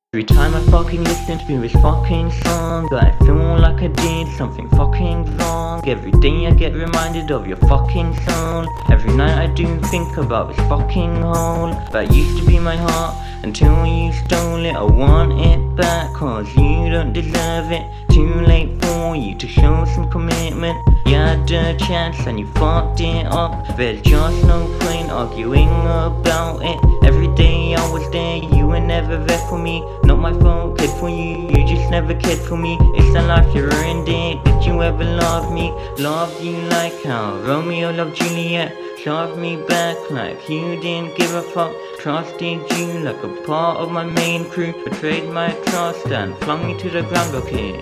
Every time I fucking listen to this fucking song, I feel like I did something fucking wrong. Every day I get reminded of your fucking soul. Every night I do think about this fucking hole that used to be my heart until you stole it. I want it back cause you don't deserve it. Too late for you to show some commitment. You had a chance and you fucked it up. There's just no point arguing about it. Every day I was there, you were never there for me. Not my fault, cared for you, you just never cared for me. It's the life you ruined it. Did you ever love me? Loved you like how Romeo loved Juliet. Shoved me back like you didn't give a fuck. Trusted you like a part of my main crew. Betrayed my trust and flung me to the ground, oh kiss.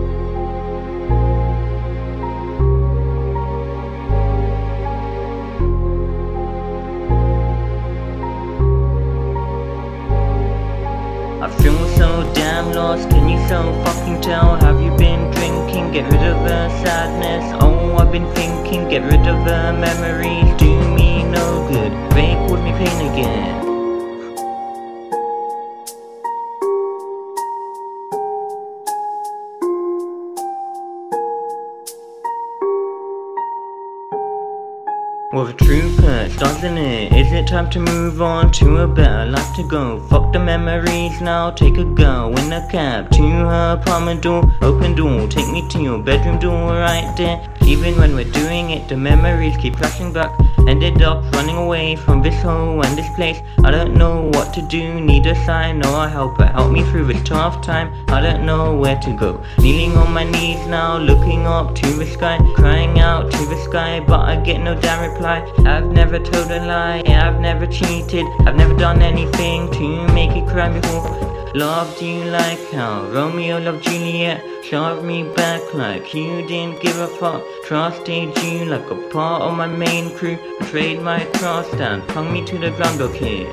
I feel so damn lost, can you so fucking tell? Have you been drinking? Get rid of the sadness. Oh, I've been thinking, get rid of the memories. Do me no good, break with me pain again. Well, the truth hurts, doesn't it? Is it time to move on to a better life to go? Fuck the memories now, take a girl in a cab to her apartment door. Open door, take me to your bedroom door right there. Even when we're doing it, the memories keep crashing back. Ended up running away from this hole and this place. I don't know what to do, need a sign or a helper. Help me through this tough time, I don't know where to go. Kneeling on my knees now, looking up to the sky. Crying out to the sky, but I get no damn reply. I've never told a lie, I've never cheated. I've never done anything to make you cry before. Loved you like how Romeo loved Juliet. Shoved me back like you didn't give a fuck. Trusted you like a part of my main crew. Betrayed my trust and flung me to the ground, oh kiss.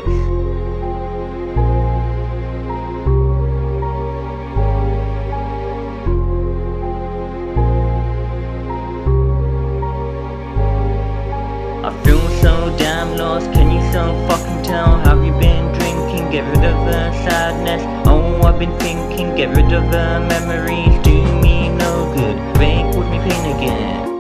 I feel so damn lost, can you so fucking tell? Have you been drinking? Get rid of the sadness. Oh, I've been thinking, get rid of the memories. Do me no good, break with me pain again.